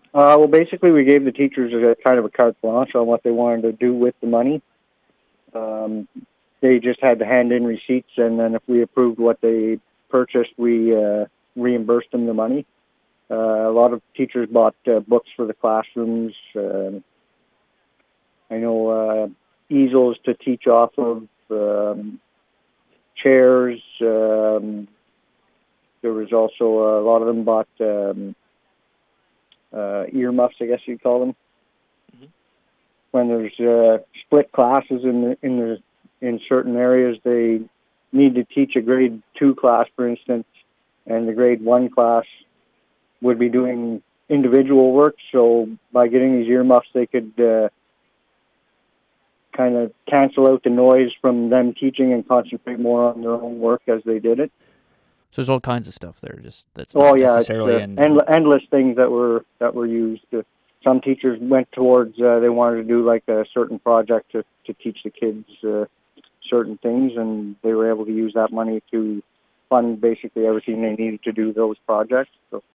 Well, basically, we gave the teachers a kind of a carte blanche on what they wanted to do with the money. Um, they just had to hand in receipts, and then if we approved what they purchased, we reimbursed them the money. A lot of teachers bought books for the classrooms. I know easels to teach off of, chairs. There was also a lot of them bought earmuffs, I guess you'd call them. Hmm. When there's split classes in certain areas, they need to teach a grade 2 class, for instance, and the grade 1 class would be doing individual work. So by getting these earmuffs, they could kind of cancel out the noise from them teaching and concentrate more on their own work as they did it. So there's all kinds of stuff there, just that's Oh not yeah, it's necessarily in. endless things that were used. Some teachers went towards they wanted to do like a certain project to teach the kids certain things, and they were able to use that money to fund basically everything they needed to do those projects. So